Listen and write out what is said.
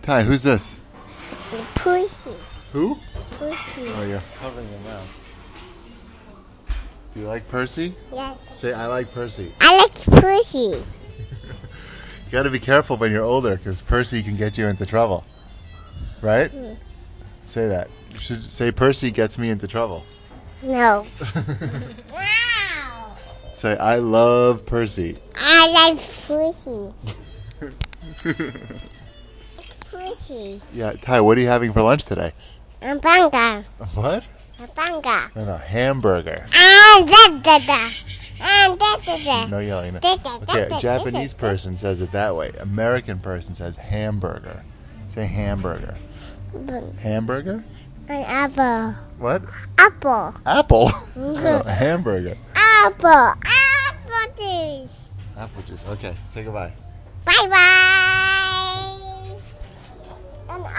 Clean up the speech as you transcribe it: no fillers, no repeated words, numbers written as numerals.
Ty, who's this? Pussy. Who? Pussy. Oh, you're covering him now. Do you like Percy? Yes. Say, I like Percy. I like Pussy. You gotta be careful when you're older, because Percy can get you into trouble. Right? Say that. You should say Percy gets me into trouble. No. Wow. Say, I love Percy. I like Pussy. Pussy. Yeah, Ty, what are you having for lunch today? A burger. What? A burger. No, hamburger. Da-da-da. Da-da-da. No yelling. Da-da-da. Okay, a Japanese person says it that way. American person says hamburger. Say hamburger. Hamburger? An apple. What? Apple. Apple? No, hamburger. Apple. Apple juice. Apple juice. Okay, say goodbye. Bye-bye.